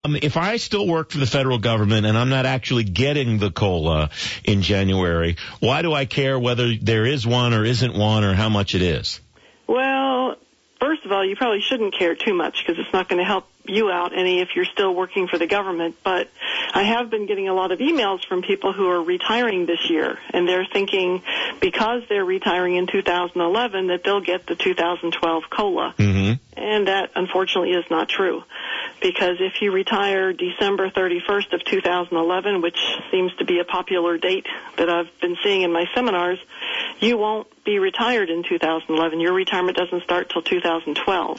If I still work for the federal government and I'm not actually getting the COLA in January, why do I care whether there is one or isn't one or how much it is? Well, first of all, you probably shouldn't care too much because it's not going to help you out any if you're still working for the government. But I have been getting a lot of emails from people who are retiring this year, and they're thinking because they're retiring in 2011 that they'll get the 2012 COLA. Mm-hmm. And that, unfortunately, is not true. Because if you retire December 31st of 2011, which seems to be a popular date that I've been seeing in my seminars, you won't be retired in 2011. Your retirement doesn't start till 2012.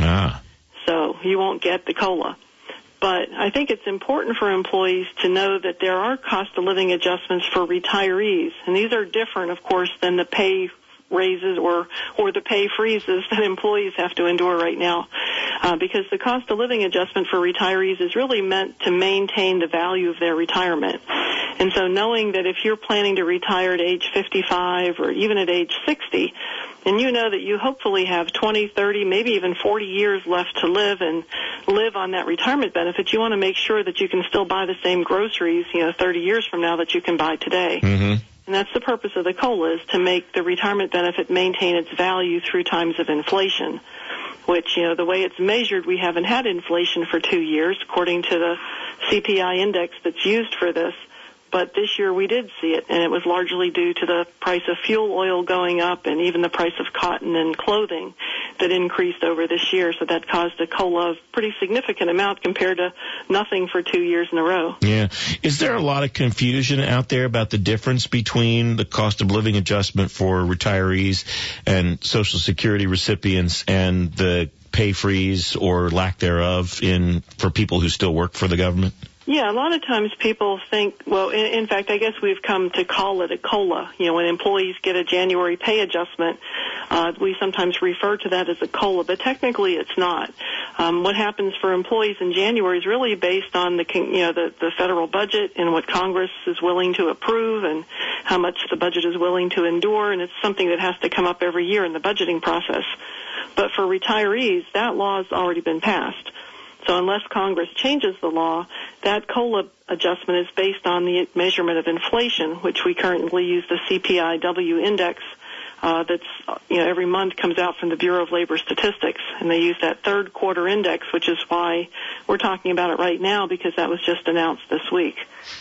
So you won't get the COLA. But I think it's important for employees to know that there are cost of living adjustments for retirees. And these are different, of course, than the pay raises or the pay freezes that employees have to endure right now. Because the cost of living adjustment for retirees is really meant to maintain the value of their retirement. And so knowing that if you're planning to retire at age 55 or even at age 60, and you know that you hopefully have 20, 30, maybe even 40 years left to live and live on that retirement benefit, you want to make sure that you can still buy the same groceries, 30 years from now that you can buy today. Mm-hmm. And that's the purpose of the COLA, is to make the retirement benefit maintain its value through times of inflation, which, the way it's measured, we haven't had inflation for 2 years, according to the CPI index that's used for this. But this year we did see it, and it was largely due to the price of fuel oil going up and even the price of cotton and clothing that increased over this year. So that caused a COLA of pretty significant amount compared to nothing for 2 years in a row. Yeah. Is there a lot of confusion out there about the difference between the cost of living adjustment for retirees and Social Security recipients and the pay freeze or lack thereof for people who still work for the government? Yeah, a lot of times people think, well, in fact, I guess we've come to call it a COLA. When employees get a January pay adjustment, we sometimes refer to that as a COLA, but technically it's not. What happens for employees in January is really based on the federal budget and what Congress is willing to approve and how much the budget is willing to endure, and it's something that has to come up every year in the budgeting process. But for retirees, that law has already been passed. So unless Congress changes the law, that COLA adjustment is based on the measurement of inflation, which we currently use the CPI-W index that's every month comes out from the Bureau of Labor Statistics. And they use that third quarter index, which is why we're talking about it right now, because that was just announced this week.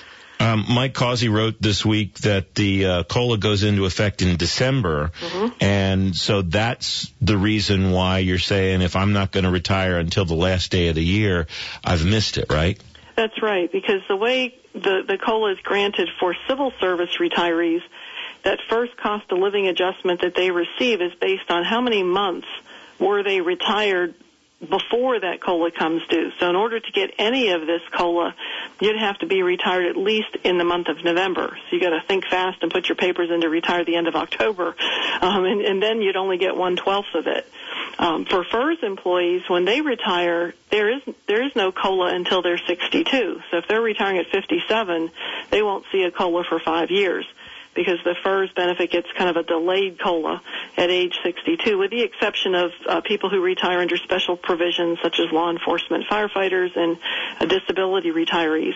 Mike Causey wrote this week that the COLA goes into effect in December, and so that's the reason why you're saying if I'm not going to retire until the last day of the year, I've missed it, right? That's right, because the way the COLA is granted for civil service retirees, that first cost of living adjustment that they receive is based on how many months were they retired before that COLA comes due. So in order to get any of this COLA, you'd have to be retired at least in the month of November. So you got to think fast and put your papers in to retire at the end of October, and then you'd only get 1/12 of it. For FERS employees, when they retire, there is no COLA until they're 62. So if they're retiring at 57, they won't see a COLA for 5 years, because the FERS benefit gets kind of a delayed COLA at age 62, with the exception of people who retire under special provisions such as law enforcement, firefighters, and disability retirees.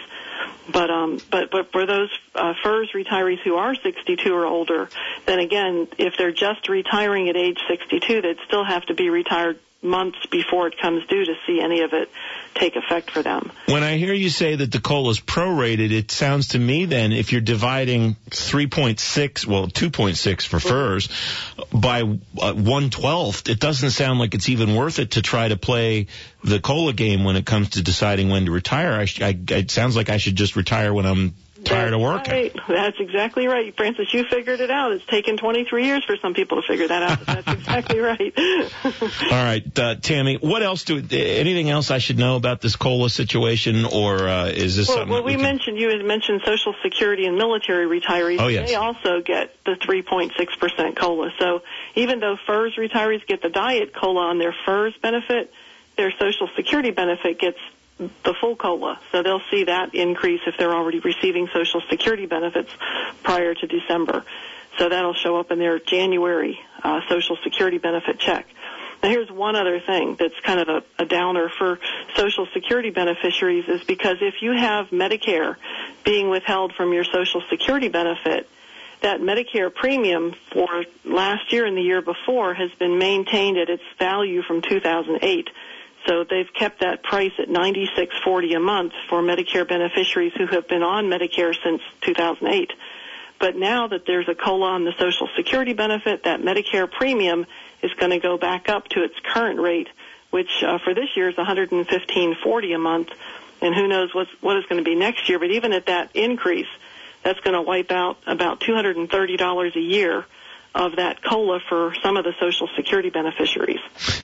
But for those FERS retirees who are 62 or older, then again, if they're just retiring at age 62, they'd still have to be retired months before it comes due to see any of it take effect for them. When I hear you say that the COLA is prorated, it sounds to me then if you're dividing 2.6 for FERS by 1/12, it doesn't sound like it's even worth it to try to play the COLA game when it comes to deciding when to retire. It sounds like I should just retire when I'm tired of working. Right. That's exactly right. Francis, you figured it out. It's taken 23 years for some people to figure that out, but that's exactly right. All right, Tammy, anything else I should know about this COLA situation, or is this something you had mentioned Social Security and military retirees. Oh, yes. They also get the 3.6% COLA. So even though FERS retirees get the diet COLA on their FERS benefit, their Social Security benefit gets the full COLA. So they'll see that increase if they're already receiving Social Security benefits prior to December. So that'll show up in their January Social Security benefit check. Now, here's one other thing that's kind of a downer for Social Security beneficiaries is because if you have Medicare being withheld from your Social Security benefit, that Medicare premium for last year and the year before has been maintained at its value from 2008. So they've kept that price at $96.40 a month for Medicare beneficiaries who have been on Medicare since 2008. But now that there's a COLA on the Social Security benefit, that Medicare premium is going to go back up to its current rate, which for this year is $115.40 a month, and who knows what is going to be next year. But even at that increase, that's going to wipe out about $230 a year of that COLA for some of the Social Security beneficiaries.